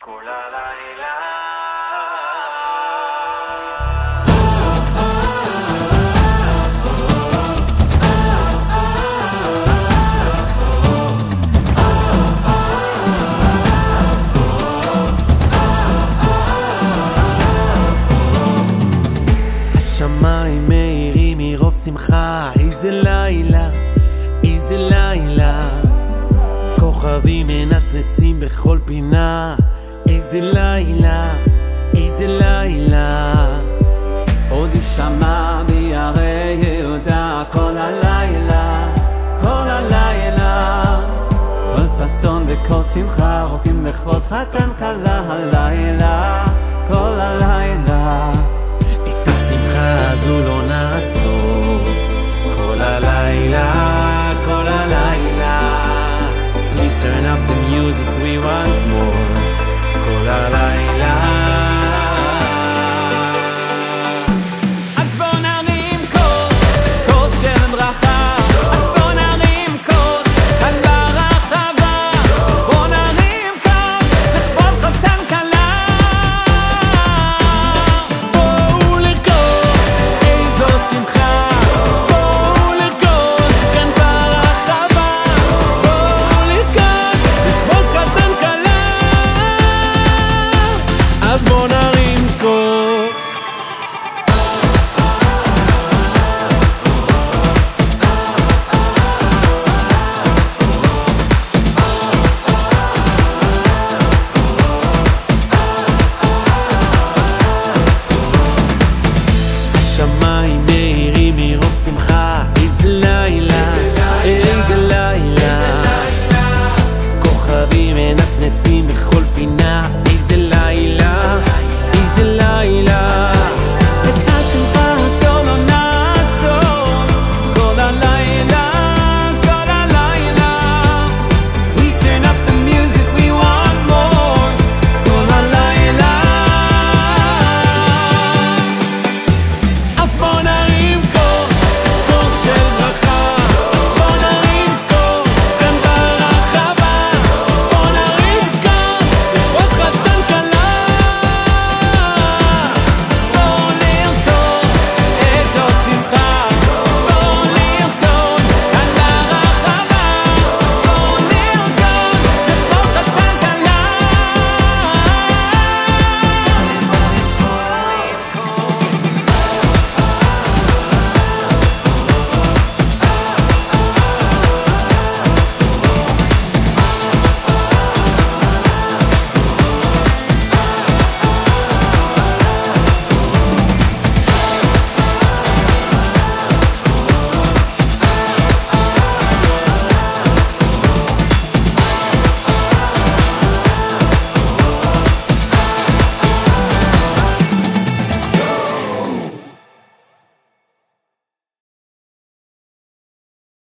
כל הלילה השמיים מאירים מרוב שמחה, איזה לילה, איזה לילה, כוכבים מנצנצים בכל פינה, איזה לילה, איזה לילה. עוד יישמע ביערי יהודה כל הלילה, כל הלילה, כל ששון וכל שמחה רוקדים לכבוד חתן כלה הלילה, כל הלילה.